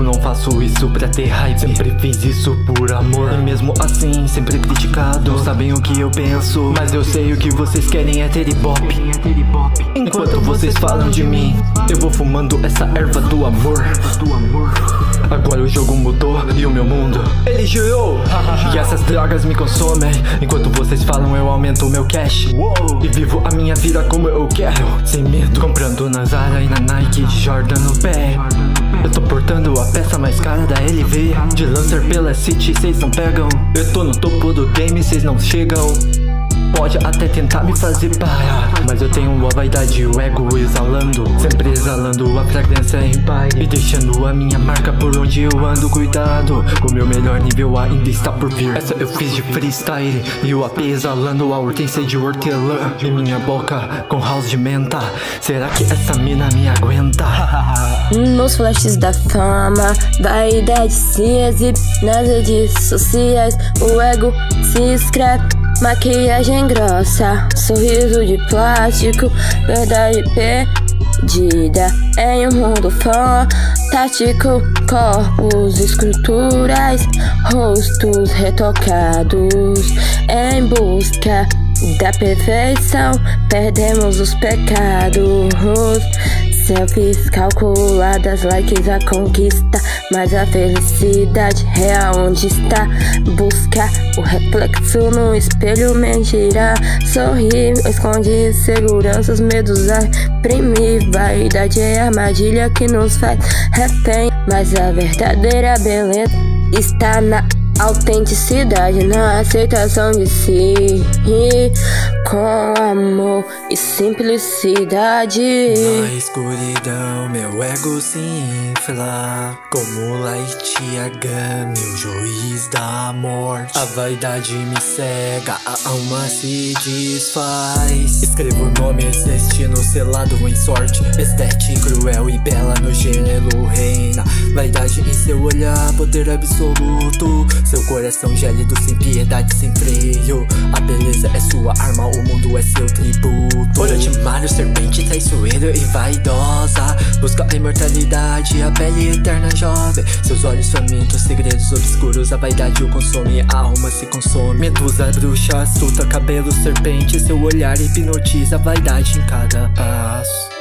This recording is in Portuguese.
não faço isso pra ter hype, sempre fiz isso por amor. E mesmo assim, sempre criticado. Não sabem o que eu penso, mas eu sei o que vocês querem é ter ibope. Enquanto vocês falam de mim, eu vou fumando essa erva do amor. Agora o jogo mudou e o meu mundo ele girou. E essas drogas me consomem. Enquanto vocês falam eu aumento o meu cash e vivo a minha vida como eu quero, sem medo. Comprando na Zara e na Nike, de Jordan no pé. Eu tô portando a peça mais cara da LV. De Lancer pela City, cês não pegam. Eu tô no topo do game, cês não chegam. Pode até tentar me fazer parar, mas eu tenho a vaidade e o ego exalando, sempre exalando a fragrância em paz e deixando a minha marca por onde eu ando. Cuidado, o meu melhor nível ainda está por vir. Essa eu fiz de freestyle e o AP exalando a hortência de hortelã em minha boca com house de menta. Será que essa mina me aguenta? Nos flashes da fama, vaidade se exibe nas redes sociais. O ego se escreve, maquiagem grossa, sorriso de plástico, verdade perdida em um mundo fantástico. Corpos esculturais, rostos retocados em busca da perfeição, perdemos os pecados. Selfies calculadas, likes a conquista, mas a felicidade real onde está? Busca o reflexo no espelho, mentira. Sorrir, esconde inseguranças, medos a reprimir. Vaidade é a armadilha que nos faz refém, mas a verdadeira beleza está na autenticidade, na aceitação de si, com amor e simplicidade. Na escuridão meu ego se infla como Light Yagami, o juiz da morte. A vaidade me cega, a alma se desfaz. Escrevo nomes, destino selado em sorte. Estética cruel e bela no gênero reina. Vaidade em seu olhar, poder absoluto. Seu coração gélido, sem piedade, sem freio. A beleza é sua arma, o mundo é seu tributo. Olho de Mario, serpente traiçoeira e vaidosa. Busca a imortalidade, a pele eterna jovem. Seus olhos famintos, segredos obscuros. A vaidade o consome, a alma se consome. Medusa, bruxa, astuta, cabelo, serpente. Seu olhar hipnotiza a vaidade em cada passo.